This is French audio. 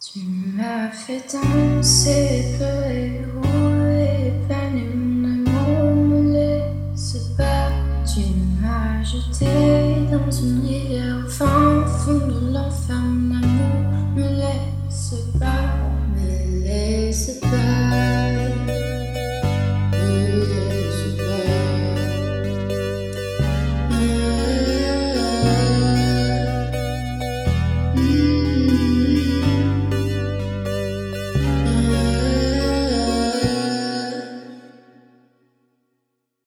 Tu m'as fait danser, pleurer, rouler, planer, mon amour, me laisse pas. Tu m'as jeté dans une rivière au fin fond de l'enfer.